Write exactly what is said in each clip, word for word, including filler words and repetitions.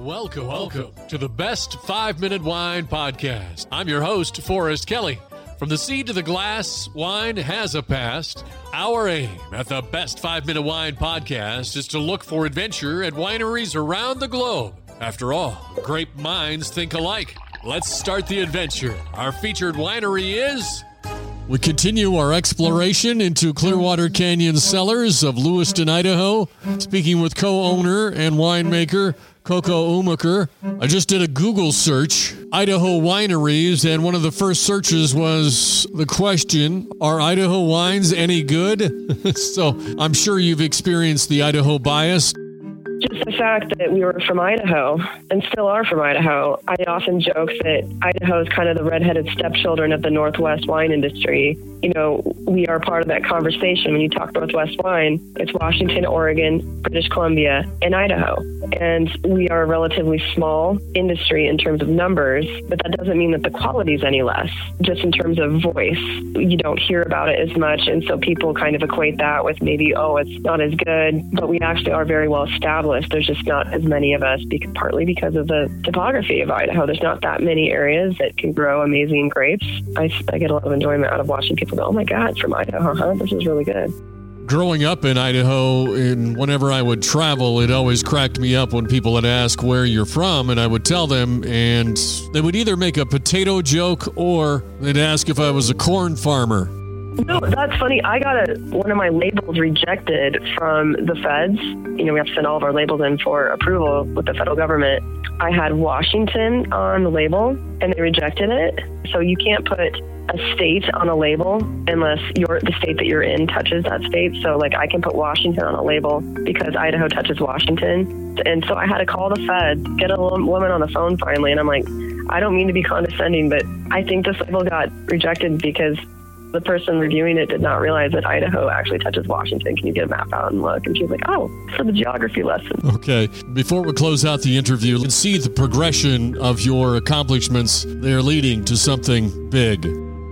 Welcome, welcome to the Best Five-Minute Wine Podcast. I'm your host, Forrest Kelly. From the seed to the glass, wine has a past. Our aim at the Best Five-Minute Wine Podcast is to look for adventure at wineries around the globe. After all, grape minds think alike. Let's start the adventure. Our featured winery is... We continue our exploration into Clearwater Canyon cellars of Lewiston, Idaho, speaking with co-owner and winemaker Coco Umuker. I just did a Google search, Idaho wineries, and one of the first searches was the question, are Idaho wines any good? So I'm sure you've experienced the Idaho bias. Just the fact that we were from Idaho and still are from Idaho, I often joke that Idaho is kind of the redheaded stepchildren of the Northwest wine industry. You know, we are part of that conversation. When you talk Northwest wine, it's Washington, Oregon, British Columbia, and Idaho. And we are a relatively small industry in terms of numbers, but that doesn't mean that the quality is any less. Just in terms of voice, you don't hear about it as much. And so people kind of equate that with maybe, oh, it's not as good, but we actually are very well established. There's just not as many of us, because, partly because of the topography of Idaho. There's not that many areas that can grow amazing grapes. I, I get a lot of enjoyment out of watching people go, oh my God, it's from Idaho, huh? This is really good. Growing up in Idaho, and whenever I would travel, it always cracked me up when people would ask where you're from, and I would tell them, and they would either make a potato joke or they'd ask if I was a corn farmer. No, that's funny. I got a, one of my labels rejected from the feds. You know, we have to send all of our labels in for approval with the federal government. I had Washington on the label, and they rejected it. So you can't put a state on a label unless your the state that you're in touches that state. So, like, I can put Washington on a label because Idaho touches Washington. And so I had to call the feds, get a woman on the phone finally, and I'm like, I don't mean to be condescending, but I think this label got rejected because the person reviewing it did not realize that Idaho actually touches Washington. Can you get a map out and look? And she was like, oh, for the geography lesson. Okay. Before we close out the interview, let's see the progression of your accomplishments. They're leading to something big.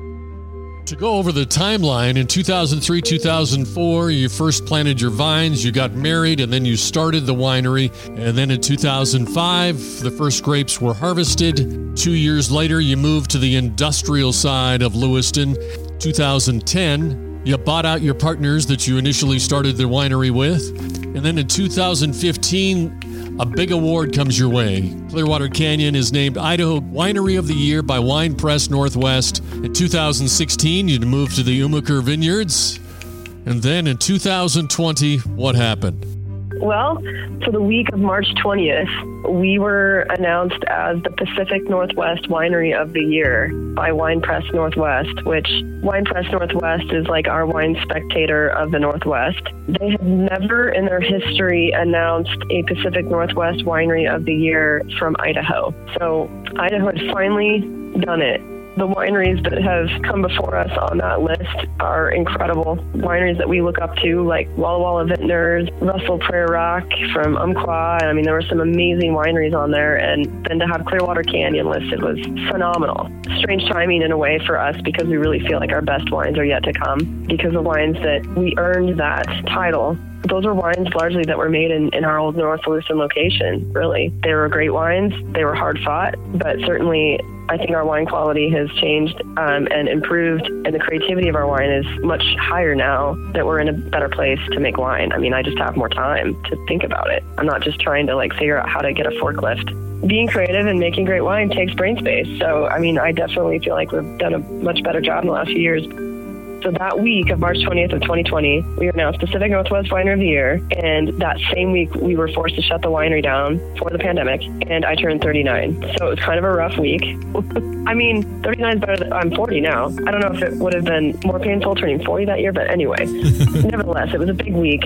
To go over the timeline, in two thousand three, two thousand four, you first planted your vines, you got married, and then you started the winery. And then in two thousand five, the first grapes were harvested. Two years later, you moved to the industrial side of Lewiston. two thousand ten, you bought out your partners that you initially started the winery with. And then in two thousand fifteen, a big award comes your way. Clearwater Canyon is named Idaho Winery of the Year by Wine Press Northwest. In two thousand sixteen, you moved to the Umuker Vineyards. And then in two thousand twenty, what happened? Well, for the week of March twentieth, we were announced as the Pacific Northwest Winery of the Year by Wine Press Northwest, which Wine Press Northwest is like our Wine Spectator of the Northwest. They had never in their history announced a Pacific Northwest Winery of the Year from Idaho. So Idaho had finally done it. The wineries that have come before us on that list are incredible. Wineries that we look up to, like Walla Walla Vintners, Russell Prairie Rock from Umpqua. I mean, there were some amazing wineries on there, and then to have Clearwater Canyon listed was phenomenal. Strange timing in a way for us, because we really feel like our best wines are yet to come, because the wines that we earned that title, those were wines largely that were made in, in our old North Lewiston location, really. They were great wines. They were hard fought, but certainly I think our wine quality has changed um, and improved, and the creativity of our wine is much higher now that we're in a better place to make wine. I mean, I just have more time to think about it. I'm not just trying to like figure out how to get a forklift. Being creative and making great wine takes brain space. So, I mean, I definitely feel like we've done a much better job in the last few years. So that week of March twentieth of twenty twenty, we were announced Pacific Northwest Winery of the Year. And that same week, we were forced to shut the winery down for the pandemic. And I turned thirty-nine. So it was kind of a rough week. I mean, thirty-nine is better than I'm forty now. I don't know if it would have been more painful turning forty that year, but anyway, nevertheless, it was a big week.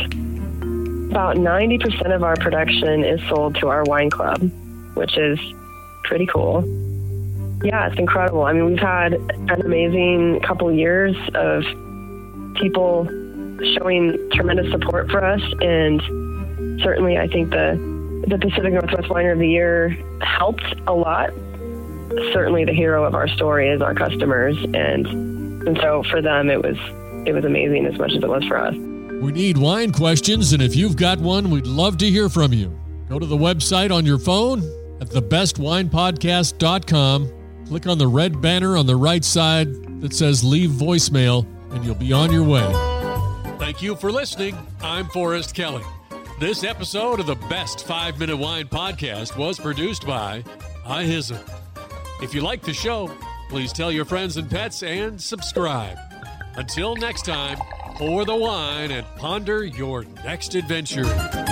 About ninety percent of our production is sold to our wine club, which is pretty cool. Yeah, it's incredible. I mean, we've had an amazing couple years of people showing tremendous support for us, and certainly I think the the Pacific Northwest Winery of the Year helped a lot. Certainly the hero of our story is our customers, and and so for them it was it was amazing as much as it was for us. We need wine questions, and if you've got one, we'd love to hear from you. Go to the website on your phone at the best wine podcast dot com. Click on the red banner on the right side that says leave voicemail, and you'll be on your way. Thank you for listening. I'm Forrest Kelly. This episode of the Best five minute Wine Podcast was produced by iHizzle. If you like the show, please tell your friends and pets and subscribe. Until next time, pour the wine and ponder your next adventure.